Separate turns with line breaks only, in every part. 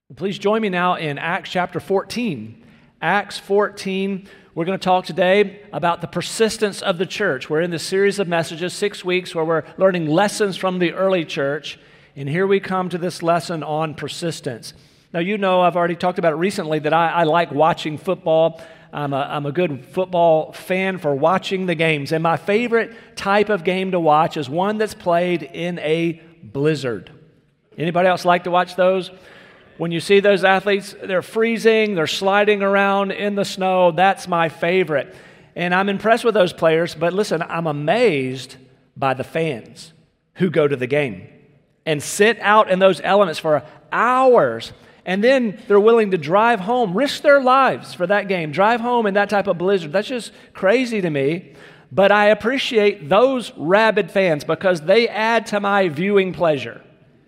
Please join me now in Acts chapter 14. Acts 14, we're going to talk today about the persistence of the church. We're in this series of messages, 6 weeks, where we're learning lessons from the early church. And here we come to this lesson on persistence. Now, you know, I've already talked about it recently that I like watching football. I'm a good football fan for watching the games. And my favorite type of game to watch is one that's played in a blizzard. Anybody else like to watch those? When you see those athletes, they're freezing, they're sliding around in the snow. That's my favorite. And I'm impressed with those players, but listen, I'm amazed by the fans who go to the game and sit out in those elements for hours. And then they're willing to drive home, risk their lives for that game, drive home in that type of blizzard. That's just crazy to me. But I appreciate those rabid fans because they add to my viewing pleasure.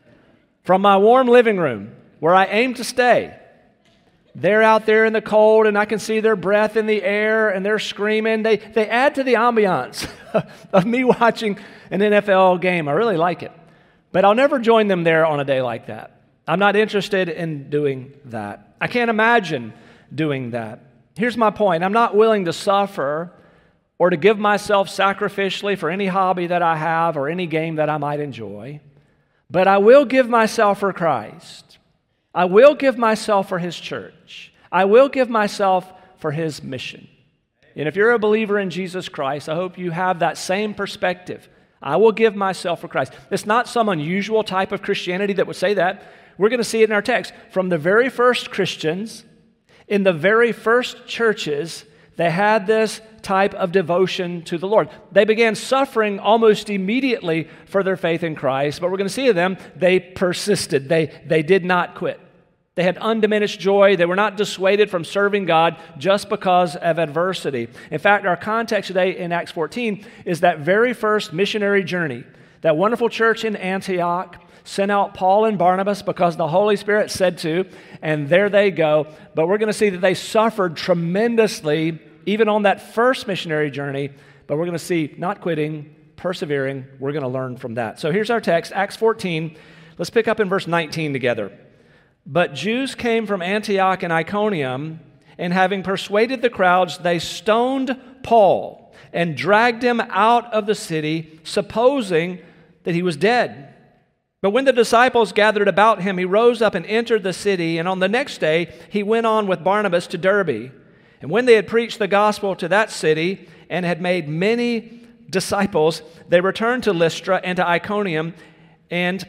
From my warm living room, where I aim to stay, they're out there in the cold and I can see their breath in the air and they're screaming. They add to the ambiance of me watching an NFL game. I really like it. But I'll never join them there on a day like that. I'm not interested in doing that. I can't imagine doing that. Here's my point. I'm not willing to suffer or to give myself sacrificially for any hobby that I have or any game that I might enjoy. But I will give myself for Christ. I will give myself for His church. I will give myself for His mission. And if you're a believer in Jesus Christ, I hope you have that same perspective. I will give myself for Christ. It's not some unusual type of Christianity that would say that. We're going to see it in our text. From the very first Christians, in the very first churches, they had this type of devotion to the Lord. They began suffering almost immediately for their faith in Christ, but we're going to see of them, they persisted. They did not quit. They had undiminished joy. They were not dissuaded from serving God just because of adversity. In fact, our context today in Acts 14 is that very first missionary journey. That wonderful church in Antioch sent out Paul and Barnabas because the Holy Spirit said to, and there they go. But we're going to see that they suffered tremendously even on that first missionary journey, but we're going to see not quitting, persevering. We're going to learn from that. So here's our text, Acts 14. Let's pick up in verse 19 together. But Jews came from Antioch and Iconium, and having persuaded the crowds, they stoned Paul and dragged him out of the city, supposing that he was dead. But when the disciples gathered about him, he rose up and entered the city, and on the next day he went on with Barnabas to Derbe. And when they had preached the gospel to that city and had made many disciples, they returned to Lystra and to Iconium and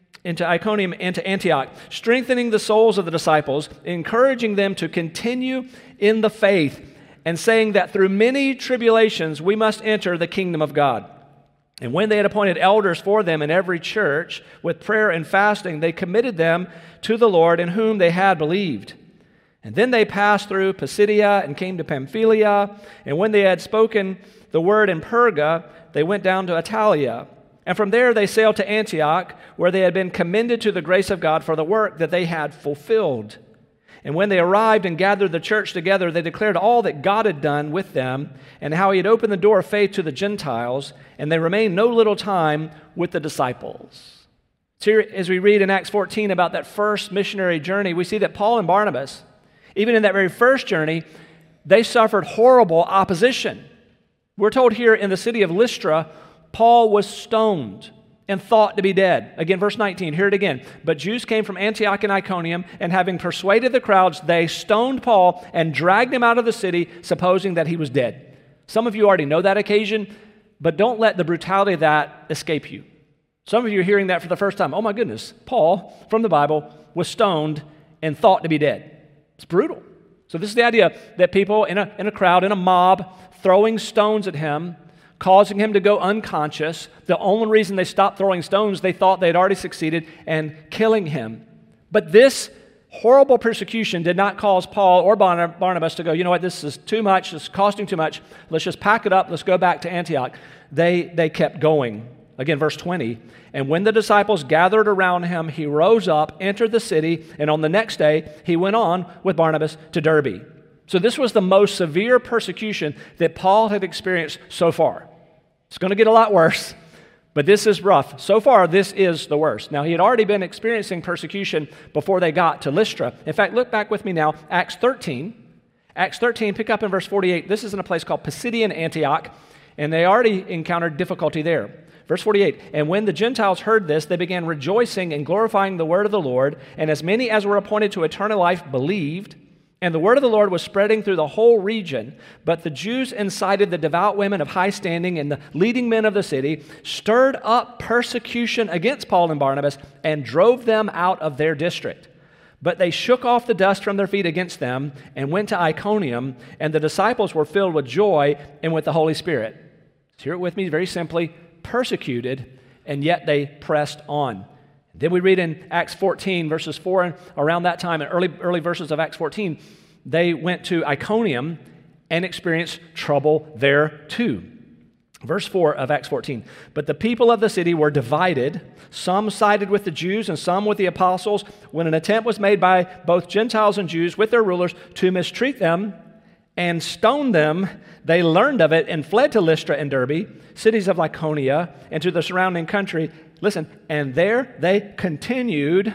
to Antioch, strengthening the souls of the disciples, encouraging them to continue in the faith, and saying that through many tribulations we must enter the kingdom of God. And when they had appointed elders for them in every church, with prayer and fasting, they committed them to the Lord in whom they had believed. And then they passed through Pisidia and came to Pamphylia. And when they had spoken the word in Perga, they went down to Attalia. And from there they sailed to Antioch, where they had been commended to the grace of God for the work that they had fulfilled. And when they arrived and gathered the church together, they declared all that God had done with them and how He had opened the door of faith to the Gentiles. And they remained no little time with the disciples. So here, as we read in Acts 14 about that first missionary journey, we see that Paul and Barnabas, even in that very first journey, they suffered horrible opposition. We're told here in the city of Lystra, Paul was stoned and thought to be dead. Again, verse 19, hear it again. But Jews came from Antioch and Iconium, and having persuaded the crowds, they stoned Paul and dragged him out of the city, supposing that he was dead. Some of you already know that occasion, but don't let the brutality of that escape you. Some of you are hearing that for the first time. Oh my goodness, Paul, from the Bible, was stoned and thought to be dead. It's brutal. So this is the idea that people in a crowd, in a mob, throwing stones at him, causing him to go unconscious. The only reason they stopped throwing stones, they thought they had already succeeded, and killing him. But this horrible persecution did not cause Paul or Barnabas to go, you know what, this is too much, this is costing too much, let's just pack it up, let's go back to Antioch. They kept going. Again, verse 20, and when the disciples gathered around him, he rose up, entered the city, and on the next day, he went on with Barnabas to Derbe. So this was the most severe persecution that Paul had experienced so far. It's going to get a lot worse, But this is rough. So far, this is the worst. Now, he had already been experiencing persecution before they got to Lystra. In fact, look back with me now, Acts 13. Acts 13, pick up in verse 48. This is in a place called Pisidian Antioch, and they already encountered difficulty there. Verse 48, and when the Gentiles heard this, they began rejoicing and glorifying the word of the Lord, and as many as were appointed to eternal life believed. And the word of the Lord was spreading through the whole region. But the Jews incited the devout women of high standing and the leading men of the city, stirred up persecution against Paul and Barnabas, and drove them out of their district. But they shook off the dust from their feet against them and went to Iconium, and the disciples were filled with joy and with the Holy Spirit. Hear it with me very simply. Persecuted, and yet they pressed on. Then we read in Acts 14, verses 4, and around that time, in early verses of Acts 14, they went to Iconium and experienced trouble there too. Verse 4 of Acts 14, but the people of the city were divided. Some sided with the Jews and some with the apostles. When an attempt was made by both Gentiles and Jews with their rulers to mistreat them and stone them, they learned of it and fled to Lystra and Derbe, cities of Lycaonia, and to the surrounding country. Listen, and there they continued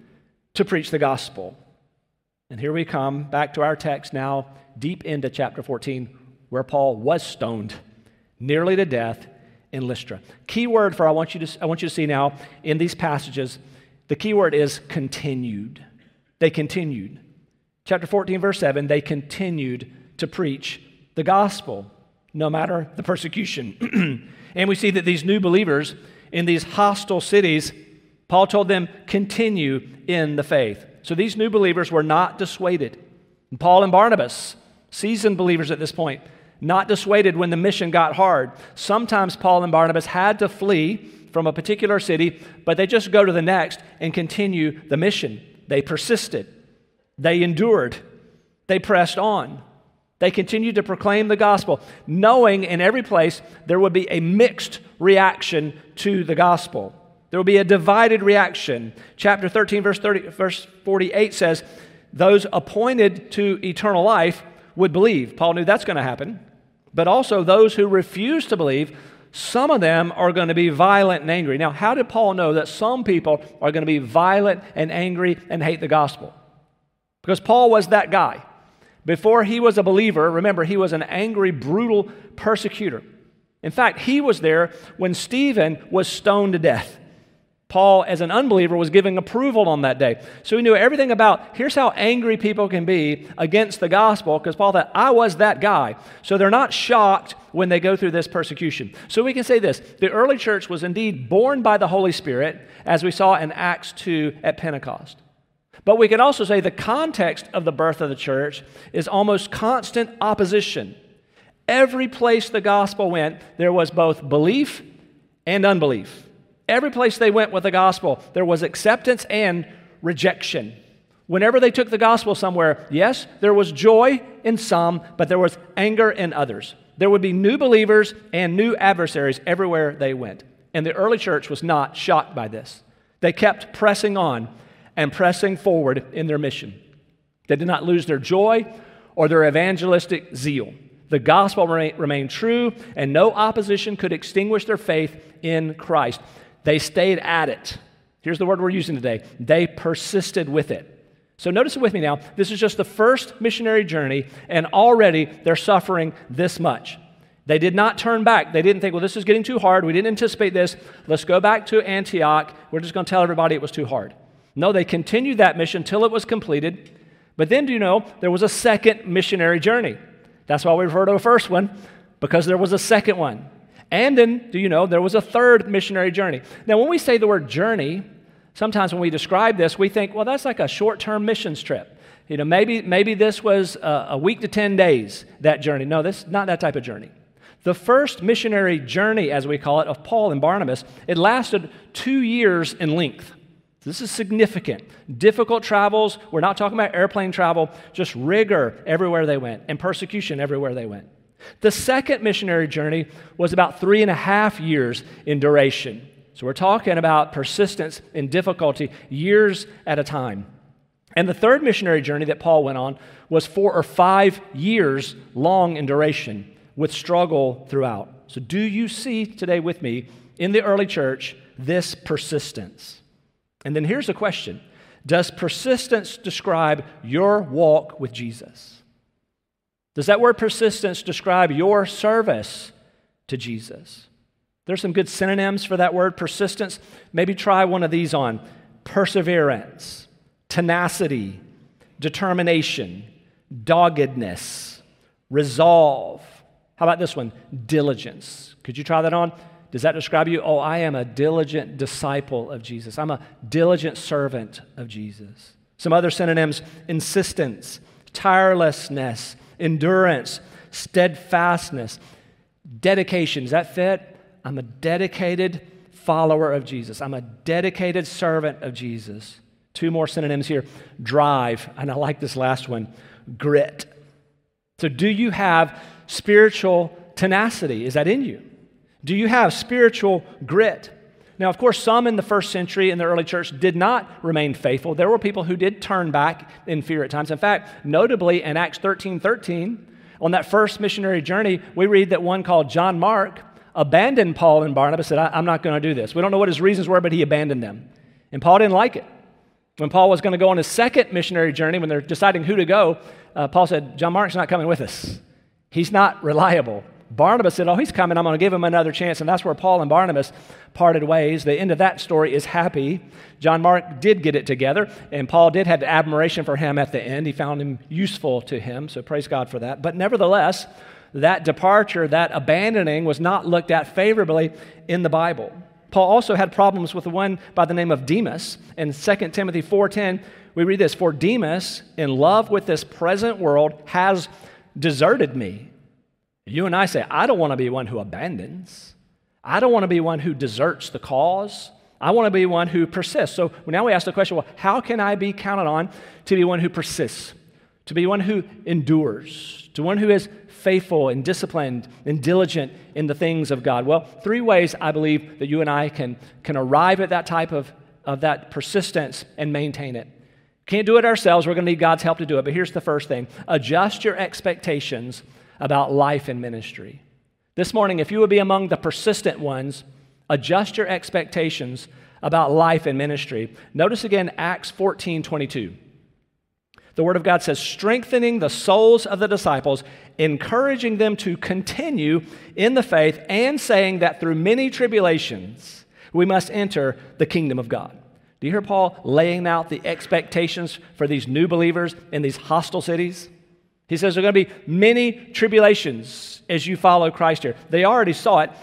to preach the gospel. And here we come back to our text now, deep into chapter 14, where Paul was stoned nearly to death in Lystra. Key word for I want you to see now in these passages, the key word is continued. They continued. Chapter 14, verse 7, they continued to preach the gospel, no matter the persecution. And we see that these new believers in these hostile cities, Paul told them, continue in the faith. So these new believers were not dissuaded. And Paul and Barnabas, seasoned believers at this point, not dissuaded when the mission got hard. Sometimes Paul and Barnabas had to flee from a particular city, but they just go to the next and continue the mission. They persisted. They endured. They pressed on. They continued to proclaim the gospel, knowing in every place there would be a mixed reaction to the gospel. There will be a divided reaction. Chapter 13, verse 48 says, those appointed to eternal life would believe. Paul knew that's going to happen. But also those who refuse to believe, some of them are going to be violent and angry. Now, how did Paul know that some people are going to be violent and angry and hate the gospel? Because Paul was that guy. Before he was a believer, remember, he was an angry, brutal persecutor. In fact, he was there when Stephen was stoned to death. Paul, as an unbeliever, was giving approval on that day. So he knew everything about, here's how angry people can be against the gospel, because Paul thought, I was that guy. So they're not shocked when they go through this persecution. So we can say this, the early church was indeed born by the Holy Spirit, as we saw in Acts 2 at Pentecost. But we can also say the context of the birth of the church is almost constant opposition. Every place the gospel went, there was both belief and unbelief. Every place they went with the gospel, there was acceptance and rejection. Whenever they took the gospel somewhere, yes, there was joy in some, but there was anger in others. There would be new believers and new adversaries everywhere they went. And the early church was not shocked by this. They kept pressing on and pressing forward in their mission. They did not lose their joy or their evangelistic zeal. The gospel remained true, and no opposition could extinguish their faith in Christ. They stayed at it. Here's the word we're using today. They persisted with it. So notice it with me now. This is just the first missionary journey, and already they're suffering this much. They did not turn back. They didn't think, well, this is getting too hard. We didn't anticipate this. Let's go back to Antioch. We're just going to tell everybody it was too hard. No, they continued that mission till it was completed. But then, do you know, there was a second missionary journey. That's why we refer to the first one, because there was a second one. And then, do you know, there was a third missionary journey. Now, when we say the word journey, sometimes when we describe this, we think, well, that's like a short-term missions trip. You know, maybe this was a week to 10 days, that journey. No, this is not that type of journey. The first missionary journey, as we call it, of Paul and Barnabas, it lasted 2 years in length. This is significant. Difficult travels. We're not talking about airplane travel, just rigor everywhere they went and persecution everywhere they went. The second missionary journey was about 3.5 years in duration. So we're talking about persistence and difficulty, years at a time. And the third missionary journey that Paul went on was 4 or 5 years long in duration with struggle throughout. So do you see today with me in the early church this persistence. And then here's the question. Does persistence describe your walk with Jesus? Does that word persistence describe your service to Jesus? There's some good synonyms for that word, persistence. Maybe try one of these on. Perseverance, tenacity, determination, doggedness, resolve. How about this one? Diligence. Could you try that on? Does that describe you? Oh, I am a diligent disciple of Jesus. I'm a diligent servant of Jesus. Some other synonyms: insistence, tirelessness, endurance, steadfastness, dedication. Does that fit? I'm a dedicated follower of Jesus. I'm a dedicated servant of Jesus. Two more synonyms here: drive, and I like this last one, grit. So do you have spiritual tenacity? Is that in you? Do you have spiritual grit? Now, of course, some in the first century in the early church did not remain faithful. There were people who did turn back in fear at times. In fact, notably in Acts 13:13, on that first missionary journey, we read that one called John Mark abandoned Paul and Barnabas, said, I'm not going to do this. We don't know what his reasons were, but he abandoned them. And Paul didn't like it. When Paul was going to go on his second missionary journey, when they're deciding who to go, Paul said, John Mark's not coming with us. He's not reliable. Barnabas said, oh, he's coming. I'm going to give him another chance. And that's where Paul and Barnabas parted ways. The end of that story is happy. John Mark did get it together, and Paul did have admiration for him at the end. He found him useful to him, so praise God for that. But nevertheless, that departure, that abandoning was not looked at favorably in the Bible. Paul also had problems with the one by the name of Demas. In 2 Timothy 4:10, we read this, for Demas, in love with this present world, has deserted me. You and I say, I don't want to be one who abandons. I don't want to be one who deserts the cause. I want to be one who persists. So now we ask the question, well, how can I be counted on to be one who persists, to be one who endures, to one who is faithful and disciplined and diligent in the things of God? Well, three ways I believe that you and I can arrive at that type of that persistence and maintain it. Can't do it ourselves. We're going to need God's help to do it. But here's the first thing. Adjust your expectations about life and ministry. This morning, if you would be among the persistent ones, adjust your expectations about life and ministry. Notice again Acts 14:22. The Word of God says, strengthening the souls of the disciples, encouraging them to continue in the faith, and saying that through many tribulations we must enter the kingdom of God. Do you hear Paul laying out the expectations for these new believers in these hostile cities? He says there are going to be many tribulations as you follow Christ here. They already saw it,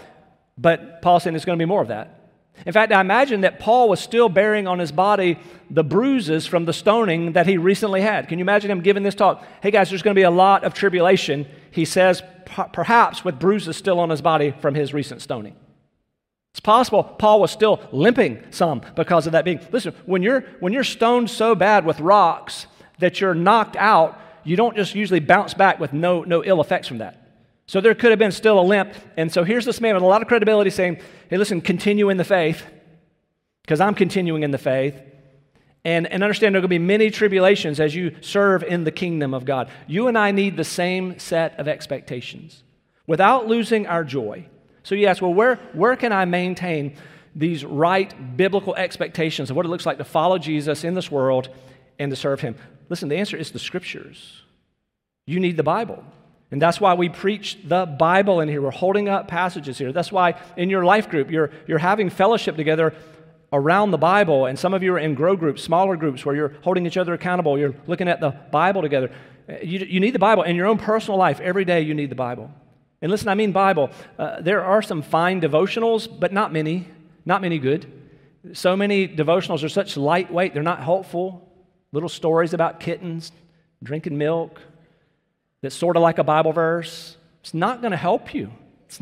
but Paul's saying there's going to be more of that. In fact, I imagine that Paul was still bearing on his body the bruises from the stoning that he recently had. Can you imagine him giving this talk? Hey guys, there's going to be a lot of tribulation. He says, perhaps with bruises still on his body from his recent stoning. It's possible Paul was still limping some because of that being. Listen, when you're stoned so bad with rocks that you're knocked out, you don't just usually bounce back with no ill effects from that. So there could have been still a limp. And so here's this man with a lot of credibility saying, hey, listen, continue in the faith, because I'm continuing in the faith. And understand there are going to be many tribulations as you serve in the kingdom of God. You and I need the same set of expectations without losing our joy. So you ask, well, where can I maintain these right biblical expectations of what it looks like to follow Jesus in this world and to serve Him? Listen, the answer is the Scriptures. You need the Bible. And that's why we preach the Bible in here. We're holding up passages here. That's why in your life group, you're having fellowship together around the Bible. And some of you are in grow groups, smaller groups, where you're holding each other accountable. You're looking at the Bible together. You need the Bible. In your own personal life, every day you need the Bible. And listen, I mean Bible. There are some fine devotionals, but not many good. So many devotionals are such lightweight. They're not helpful. Little stories about kittens drinking milk. That's sort of like a Bible verse. It's not going to help you. It's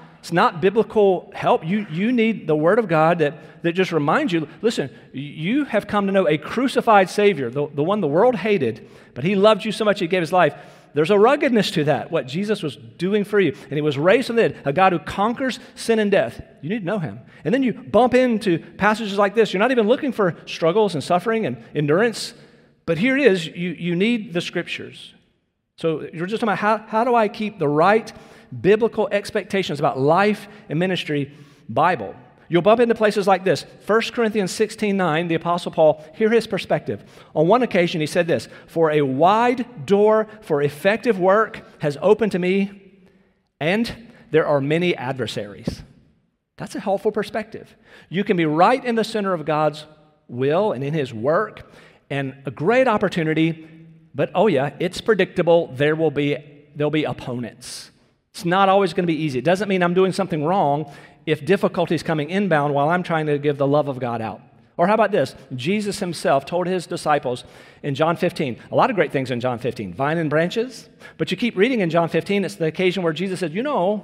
not biblical help. You need the Word of God that just reminds you, listen, you have come to know a crucified Savior, the one the world hated, but He loved you so much He gave His life. There's a ruggedness to that, what Jesus was doing for you. And He was raised from the dead, a God who conquers sin and death. You need to know Him. And then you bump into passages like this. You're not even looking for struggles and suffering and endurance, but here it is. You need the Scriptures. So you're just talking about how do I keep the right biblical expectations about life and ministry Bible. You'll bump into places like this. 1 Corinthians 16:9, the Apostle Paul, hear his perspective. On one occasion, he said this, "For a wide door for effective work has opened to me, and there are many adversaries." That's a helpful perspective. You can be right in the center of God's will and in his work, and a great opportunity, but oh yeah, it's predictable. There'll be opponents. It's not always going to be easy. It doesn't mean I'm doing something wrong if difficulty is coming inbound while I'm trying to give the love of God out. Or how about this? Jesus himself told his disciples in John 15, a lot of great things in John 15, vine and branches, but you keep reading in John 15, it's the occasion where Jesus said,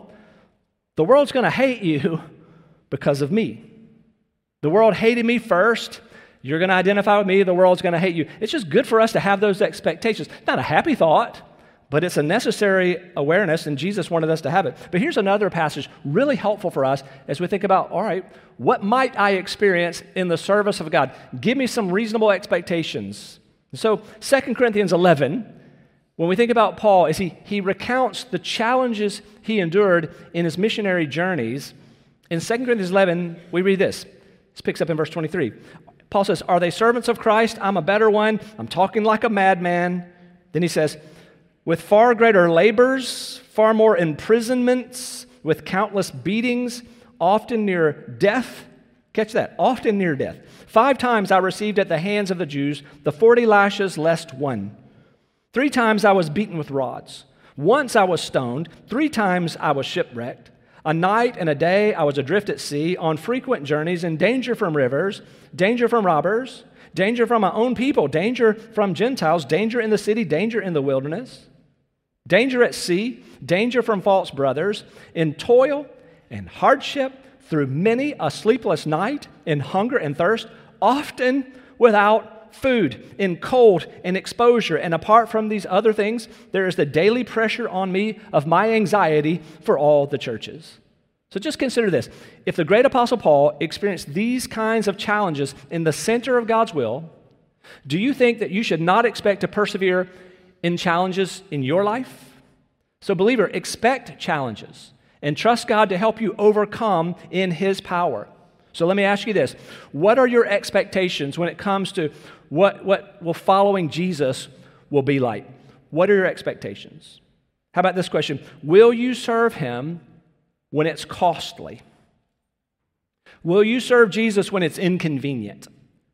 the world's going to hate you because of me. The world hated me first. You're going to identify with me. The world's going to hate you. It's just good for us to have those expectations. Not a happy thought, but it's a necessary awareness, and Jesus wanted us to have it. But here's another passage really helpful for us as we think about, all right, what might I experience in the service of God? Give me some reasonable expectations. So 2 Corinthians 11, when we think about Paul, as he recounts the challenges he endured in his missionary journeys, in 2 Corinthians 11, we read this. This picks up in verse 23. Paul says, "Are they servants of Christ? I'm a better one. I'm talking like a madman." Then he says, "With far greater labors, far more imprisonments, with countless beatings, often near death." Catch that, often near death. 5 times I received at the hands of the Jews the 40 lashes less one. 3 times I was beaten with rods. Once I was stoned. 3 times I was shipwrecked. A night and a day I was adrift at sea, on frequent journeys, in danger from rivers, danger from robbers, danger from my own people, danger from Gentiles, danger in the city, danger in the wilderness, danger at sea, danger from false brothers, in toil and hardship, through many a sleepless night, in hunger and thirst, often without food, in cold and exposure. And apart from these other things, there is the daily pressure on me of my anxiety for all the churches. So just consider this. If the great Apostle Paul experienced these kinds of challenges in the center of God's will, do you think that you should not expect to persevere in challenges in your life? So believer, expect challenges and trust God to help you overcome in his power. So let me ask you this. What are your expectations when it comes to what will following Jesus will be like? What are your expectations? How about this question? Will you serve him when it's costly? Will you serve Jesus when it's inconvenient?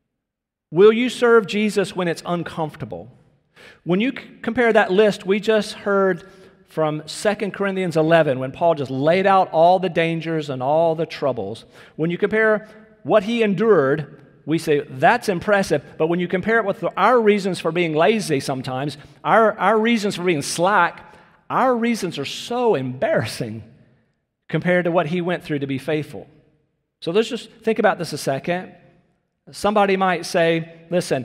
Will you serve Jesus when it's uncomfortable? When you compare that list we just heard from 2 Corinthians 11, when Paul just laid out all the dangers and all the troubles, when you compare what he endured, we say, that's impressive. But when you compare it with our reasons for being lazy sometimes, our reasons for being slack, our reasons are so embarrassing compared to what he went through to be faithful. So let's just think about this a second. Somebody might say, listen,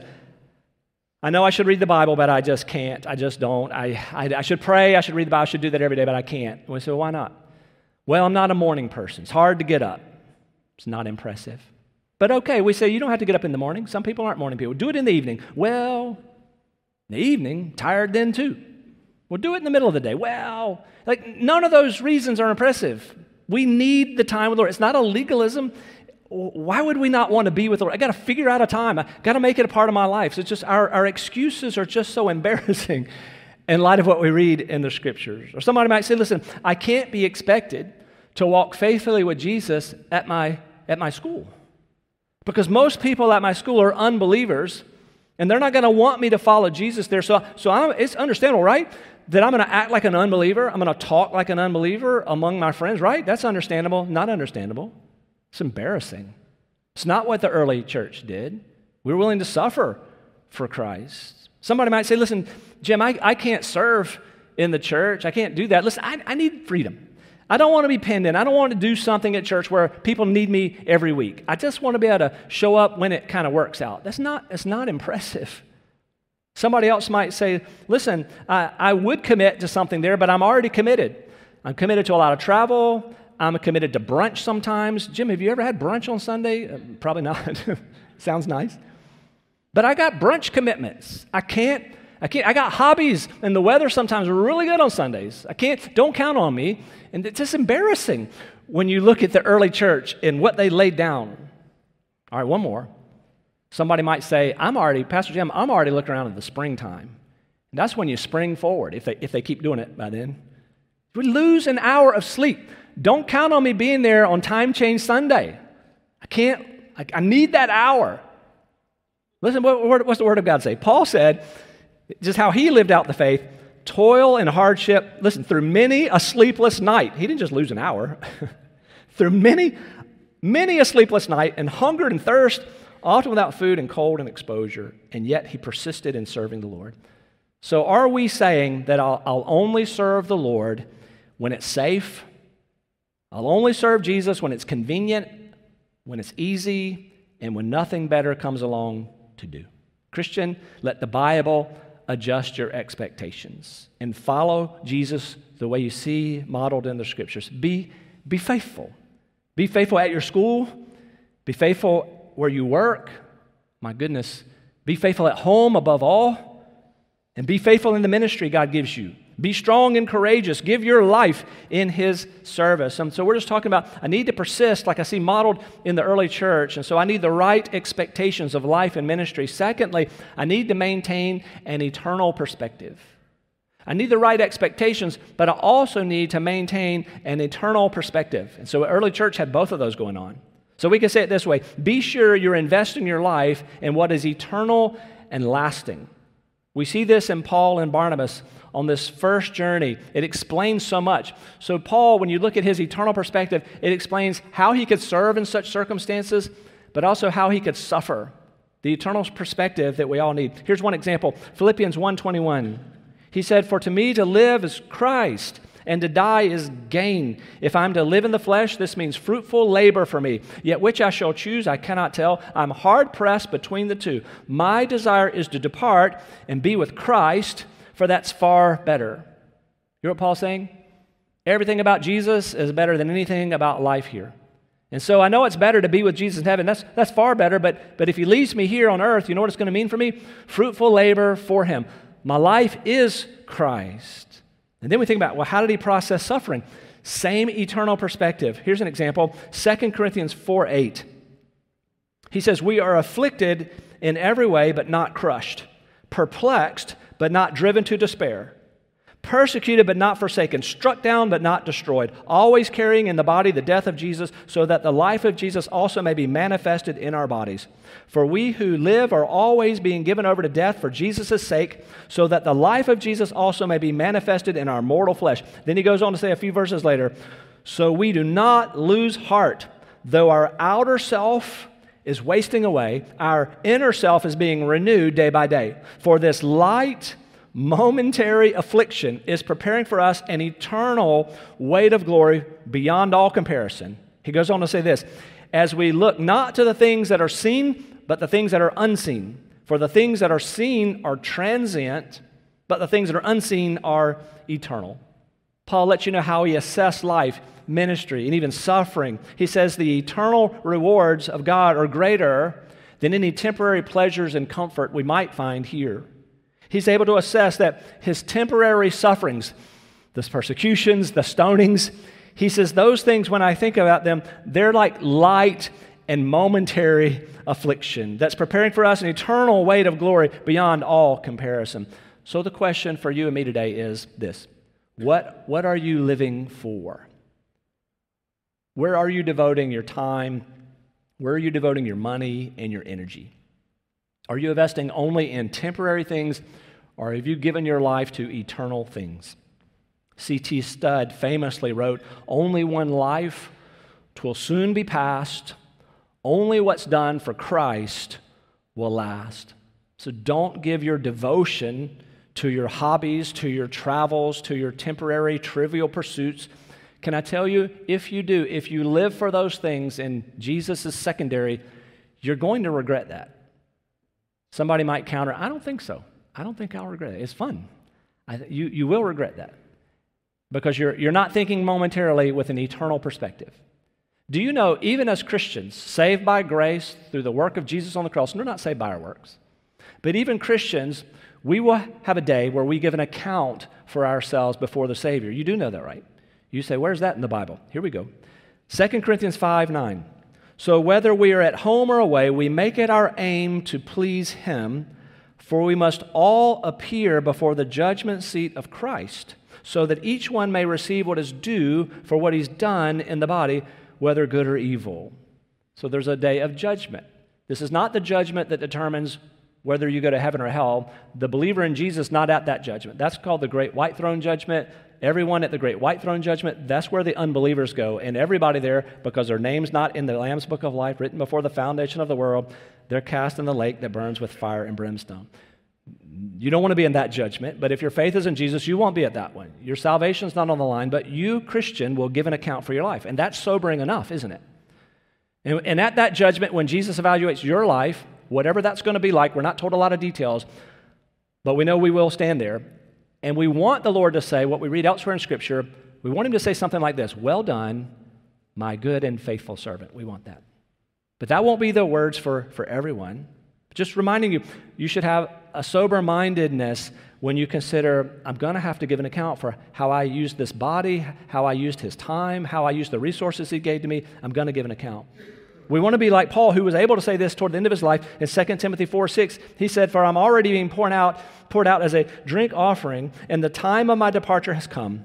I know I should read the Bible, but I just can't. I just don't. I should pray, I should read the Bible, I should do that every day, but I can't. And we say, well, why not? Well, I'm not a morning person. It's hard to get up. It's not impressive. But okay, we say you don't have to get up in the morning. Some people aren't morning people. Do it in the evening. Well, in the evening, tired then too. Well, do it in the middle of the day. Well, none of those reasons are impressive. We need the time with the Lord. It's not a legalism. Why would we not want to be with the Lord? I got to figure out a time. I got to make it a part of my life. So it's just our excuses are just so embarrassing in light of what we read in the Scriptures. Or somebody might say, listen, I can't be expected to walk faithfully with Jesus at my school. Because most people at my school are unbelievers, and they're not going to want me to follow Jesus there. So it's understandable, right? That I'm going to act like an unbeliever. I'm going to talk like an unbeliever among my friends, right? That's understandable. Not understandable. It's embarrassing. It's not what the early church did. We were willing to suffer for Christ. Somebody might say, listen, Jim, I can't serve in the church. I can't do that. Listen, I need freedom. I don't want to be pinned in. I don't want to do something at church where people need me every week. I just want to be able to show up when it kind of works out. It's not impressive. Somebody else might say, listen, I would commit to something there, but I'm already committed. I'm committed to a lot of travel. I'm committed to brunch sometimes. Jim, have you ever had brunch on Sunday? Probably not. Sounds nice. But I got brunch commitments. I got hobbies, and the weather sometimes is really good on Sundays. Don't count on me. And it's just embarrassing. when you look at the early church and what they laid down. All right, one more. Somebody might say, Pastor Jim, I'm already looking around at the springtime. And that's when you spring forward, if they keep doing it by then. We lose an hour of sleep. Don't count on me being there on Time Change Sunday. I need that hour. Listen, what's the Word of God say? Paul said, just how he lived out the faith, toil and hardship, listen, through many a sleepless night. He didn't just lose an hour. Through many a sleepless night, and hunger and thirst, often without food and cold and exposure, and yet he persisted in serving the Lord. So are we saying that I'll only serve the Lord when it's safe? I'll only serve Jesus when it's convenient, when it's easy, and when nothing better comes along to do? Christian, let the Bible adjust your expectations and follow Jesus the way you see modeled in the Scriptures. Be faithful. Be faithful at your school. Be faithful where you work. My goodness. Be faithful at home above all. And be faithful in the ministry God gives you. Be strong and courageous. Give your life in His service. And so we're just talking about, I need to persist like I see modeled in the early church. And so I need the right expectations of life and ministry. Secondly, I need to maintain an eternal perspective. I need the right expectations, but I also need to maintain an eternal perspective. And so early church had both of those going on. So we can say it this way: be sure you're investing your life in what is eternal and lasting. We see this in Paul and Barnabas on this first journey. It explains so much. So Paul, when you look at his eternal perspective, it explains how he could serve in such circumstances, but also how he could suffer. The eternal perspective that we all need. Here's one example, Philippians 1:21. He said, "For to me to live is Christ, and to die is gain. If I'm to live in the flesh, this means fruitful labor for me. Yet which I shall choose, I cannot tell. I'm hard pressed between the two. My desire is to depart and be with Christ, for that's far better." You know what Paul's saying? Everything about Jesus is better than anything about life here. And so I know it's better to be with Jesus in heaven. That's far better, but if He leaves me here on earth, you know what it's going to mean for me? Fruitful labor for Him. My life is Christ. And then we think about, well, how did He process suffering? Same eternal perspective. Here's an example, 2 Corinthians 4:8. He says, "We are afflicted in every way, but not crushed, perplexed, but not driven to despair, persecuted, but not forsaken, struck down, but not destroyed, always carrying in the body the death of Jesus, so that the life of Jesus also may be manifested in our bodies. For we who live are always being given over to death for Jesus' sake, so that the life of Jesus also may be manifested in our mortal flesh." Then he goes on to say a few verses later, "So we do not lose heart, though our outer self is wasting away, our inner self is being renewed day by day. For this light, momentary affliction is preparing for us an eternal weight of glory beyond all comparison." He goes on to say this, "As we look not to the things that are seen, but the things that are unseen. For the things that are seen are transient, but the things that are unseen are eternal." Paul lets you know how he assessed life, ministry, and even suffering. He says the eternal rewards of God are greater than any temporary pleasures and comfort we might find here. He's able to assess that his temporary sufferings, the persecutions, the stonings, he says those things, when I think about them, they're like light and momentary affliction that's preparing for us an eternal weight of glory beyond all comparison. So the question for you and me today is this: what are you living for? Where are you devoting your time? Where are you devoting your money and your energy? Are you investing only in temporary things, or have you given your life to eternal things? C.T. Studd famously wrote, "Only one life, 'twill soon be past. Only what's done for Christ will last." So don't give your devotion to your hobbies, to your travels, to your temporary trivial pursuits. Can I tell you, if you do, if you live for those things and Jesus is secondary, you're going to regret that. Somebody might counter, "I don't think so. I don't think I'll regret it. It's fun." You will regret that because you're not thinking momentarily with an eternal perspective. Do you know, even as Christians, saved by grace through the work of Jesus on the cross, and we're not saved by our works, but even Christians, we will have a day where we give an account for ourselves before the Savior. You do know that, right? You say, "Where's that in the Bible?" Here we go. 2 Corinthians 5:9. So whether we are at home or away, we make it our aim to please Him, for we must all appear before the judgment seat of Christ, so that each one may receive what is due for what he's done in the body, whether good or evil. So there's a day of judgment. This is not the judgment that determines whether you go to heaven or hell. The believer in Jesus is not at that judgment. That's called the Great White Throne Judgment. Everyone at the Great White Throne Judgment, that's where the unbelievers go. And everybody there, because their name's not in the Lamb's Book of Life, written before the foundation of the world, they're cast in the lake that burns with fire and brimstone. You don't want to be in that judgment, but if your faith is in Jesus, you won't be at that one. Your salvation's not on the line, but you, Christian, will give an account for your life. And that's sobering enough, isn't it? And at that judgment, when Jesus evaluates your life, whatever that's going to be like, we're not told a lot of details, but we know we will stand there. And we want the Lord to say, what we read elsewhere in Scripture, we want Him to say something like this: well done, my good and faithful servant. We want that. But that won't be the words for everyone. Just reminding you, you should have a sober-mindedness when you consider, I'm going to have to give an account for how I used this body, how I used His time, how I used the resources He gave to me. I'm going to give an account. We want to be like Paul, who was able to say this toward the end of his life in 2 Timothy 4:6. He said, for I'm already being poured out as a drink offering, and the time of my departure has come.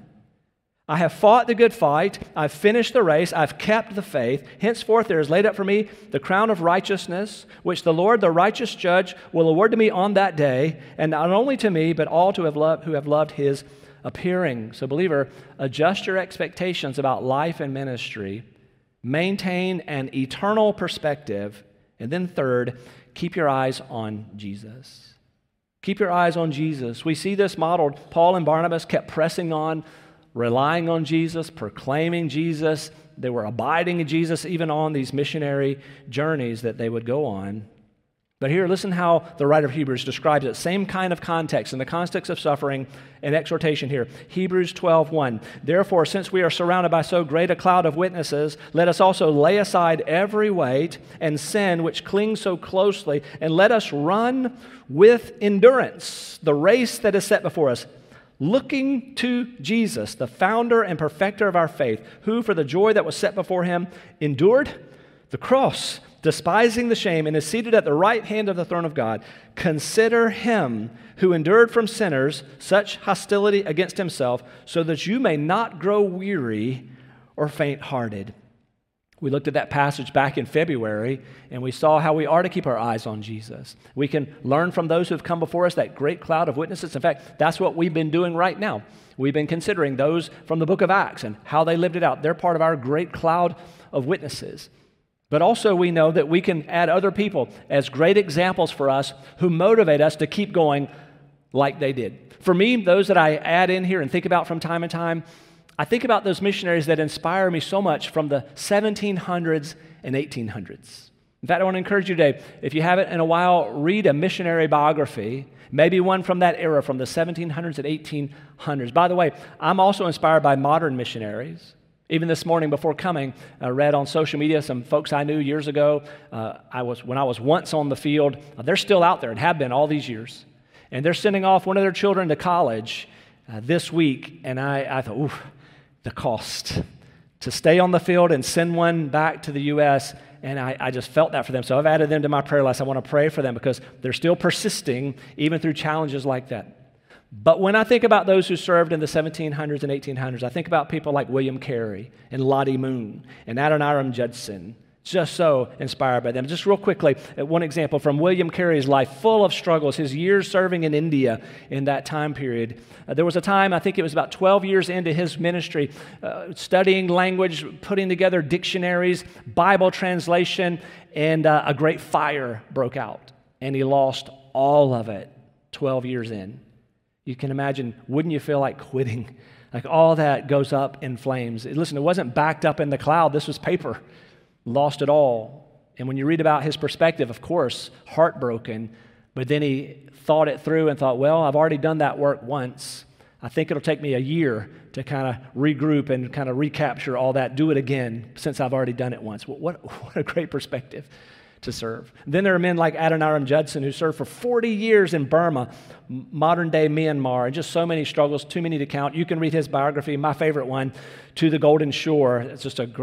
I have fought the good fight. I've finished the race. I've kept the faith. Henceforth there is laid up for me the crown of righteousness, which the Lord, the righteous judge, will award to me on that day, and not only to me, but all who have loved His appearing. So believer, adjust your expectations about life and ministry. Maintain an eternal perspective. And then third, keep your eyes on Jesus. Keep your eyes on Jesus. We see this modeled. Paul and Barnabas kept pressing on, relying on Jesus, proclaiming Jesus. They were abiding in Jesus even on these missionary journeys that they would go on. But here, listen how the writer of Hebrews describes it. Same kind of context, in the context of suffering and exhortation here. Hebrews 12:1. Therefore, since we are surrounded by so great a cloud of witnesses, let us also lay aside every weight and sin which clings so closely, and let us run with endurance the race that is set before us, looking to Jesus, the founder and perfecter of our faith, who for the joy that was set before Him endured the cross, despising the shame, and is seated at the right hand of the throne of God. Consider Him who endured from sinners such hostility against Himself, so that you may not grow weary or faint-hearted. We looked at that passage back in February, and we saw how we are to keep our eyes on Jesus. We can learn from those who have come before us, that great cloud of witnesses. In fact, that's what we've been doing right now. We've been considering those from the book of Acts and how they lived it out. They're part of our great cloud of witnesses. But also we know that we can add other people as great examples for us who motivate us to keep going like they did. For me, those that I add in here and think about from time to time, I think about those missionaries that inspire me so much from the 1700s and 1800s. In fact, I want to encourage you today, if you haven't in a while, read a missionary biography, maybe one from that era, from the 1700s and 1800s. By the way, I'm also inspired by modern missionaries. Even this morning before coming, I read on social media some folks I knew years ago. When I was once on the field, they're still out there and have been all these years. And they're sending off one of their children to college this week. And I thought, ooh, the cost to stay on the field and send one back to the U.S. And I just felt that for them. So I've added them to my prayer list. I want to pray for them because they're still persisting even through challenges like that. But when I think about those who served in the 1700s and 1800s, I think about people like William Carey and Lottie Moon and Adoniram Judson. Just so inspired by them. Just real quickly, one example from William Carey's life, full of struggles, his years serving in India in that time period. There was a time, I think it was about 12 years into his ministry, studying language, putting together dictionaries, Bible translation, and a great fire broke out. And he lost all of it 12 years in. You can imagine, wouldn't you feel like quitting? Like all that goes up in flames. Listen, it wasn't backed up in the cloud. This was paper. Lost it all. And when you read about his perspective, of course, heartbroken, but then he thought it through and thought, well, I've already done that work once. I think it'll take me a year to kind of regroup and kind of recapture all that, do it again, since I've already done it once. What a great perspective to serve. Then there are men like Adoniram Judson who served for 40 years in Burma, modern-day Myanmar, and just so many struggles, too many to count. You can read his biography, my favorite one, To the Golden Shore. It's just a great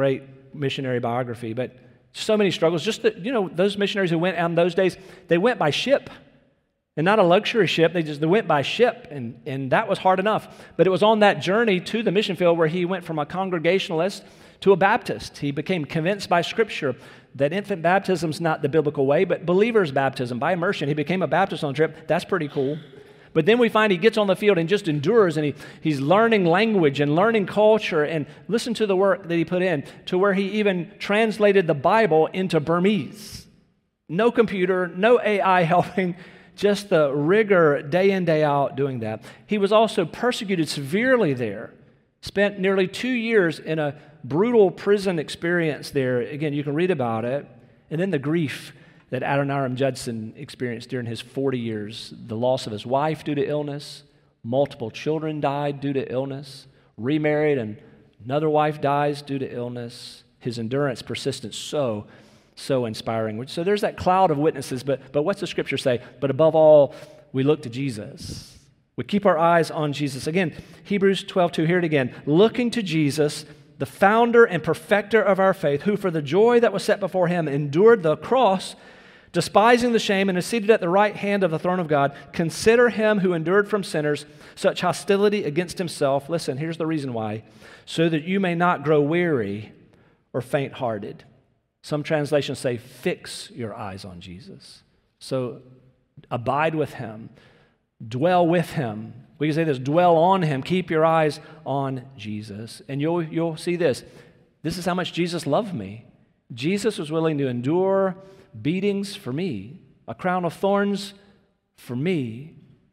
missionary biography, but so many struggles. Just that, those missionaries who went out in those days, they went by ship. And not a luxury ship, they went by ship, and that was hard enough. But it was on that journey to the mission field where he went from a Congregationalist to a Baptist. He became convinced by Scripture that infant baptism is not the biblical way, but believer's baptism by immersion. He became a Baptist on the trip. That's pretty cool. But then we find he gets on the field and just endures, and he's learning language and learning culture, and listen to the work that he put in, to where he even translated the Bible into Burmese. No computer, no AI helping, just the rigor day in, day out doing that. He was also persecuted severely there, spent nearly 2 years in a brutal prison experience there. Again, you can read about it. And then the grief that Adoniram Judson experienced during his 40 years, the loss of his wife due to illness, multiple children died due to illness, remarried and another wife dies due to illness. His endurance, persistence, so inspiring. So there's that cloud of witnesses, but what's the Scripture say? But above all, we look to Jesus. We keep our eyes on Jesus. Again, Hebrews 12:2, hear it again. Looking to Jesus, the founder and perfecter of our faith, who for the joy that was set before him endured the cross, despising the shame, and is seated at the right hand of the throne of God. Consider him who endured from sinners such hostility against himself. Listen, here's the reason why. So that you may not grow weary or faint-hearted. Some translations say, fix your eyes on Jesus. So abide with him. Dwell with him. We can say this, dwell on him. Keep your eyes on Jesus. And you'll see this. This is how much Jesus loved me. Jesus was willing to endure beatings for me, a crown of thorns for me,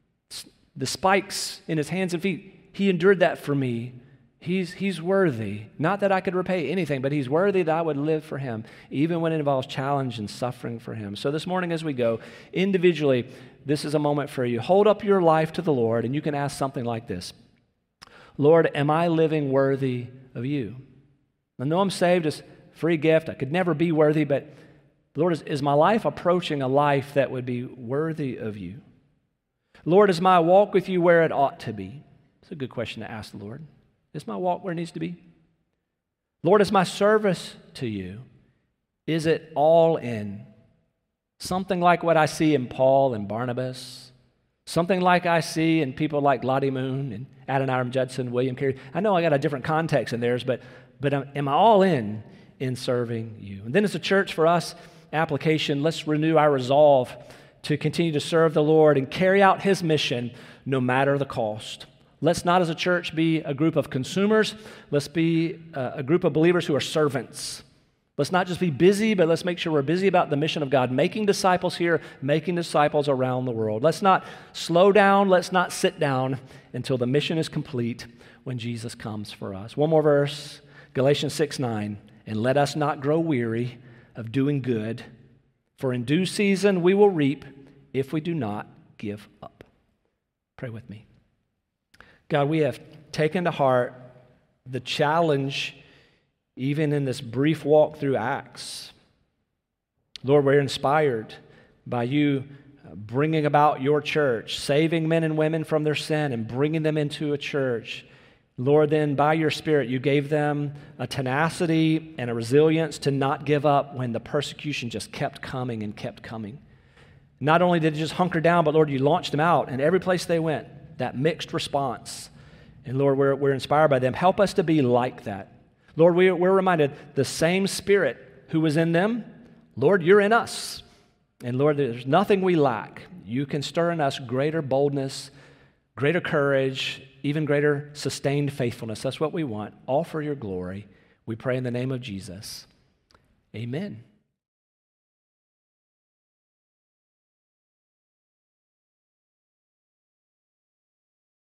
the spikes in his hands and feet. He endured that for me. He's worthy. Not that I could repay anything, but he's worthy that I would live for him, even when it involves challenge and suffering for him. So this morning as we go, individually, this is a moment for you. Hold up your life to the Lord, and you can ask something like this. Lord, am I living worthy of you? I know I'm saved. It's a free gift. I could never be worthy, but Lord, is my life approaching a life that would be worthy of you? Lord, is my walk with you where it ought to be? It's a good question to ask the Lord. Is my walk where it needs to be? Lord, is my service to you, is it all in? Something like what I see in Paul and Barnabas, something like I see in people like Lottie Moon and Adoniram Judson, William Carey. I know I got a different context in theirs, but am I all in serving you? And then as a church for us, application, let's renew our resolve to continue to serve the Lord and carry out his mission no matter the cost. Let's not as a church be a group of consumers. Let's be a group of believers who are servants. Let's not just be busy, but let's make sure we're busy about the mission of God, making disciples here, making disciples around the world. Let's not slow down. Let's not sit down until the mission is complete when Jesus comes for us. One more verse, Galatians 6:9. And let us not grow weary of doing good, for in due season we will reap if we do not give up. Pray with me. God, we have taken to heart the challenge even in this brief walk through Acts. Lord, we're inspired by you bringing about your church, saving men and women from their sin and bringing them into a church. Lord, then by your Spirit, you gave them a tenacity and a resilience to not give up when the persecution just kept coming and kept coming. Not only did it just hunker down, but Lord, you launched them out, and every place they went, that mixed response. And Lord, we're inspired by them. Help us to be like that. Lord, we're reminded the same Spirit who was in them, Lord, you're in us. And Lord, there's nothing we lack. You can stir in us greater boldness, greater courage, even greater sustained faithfulness. That's what we want, all for your glory. We pray in the name of Jesus. Amen.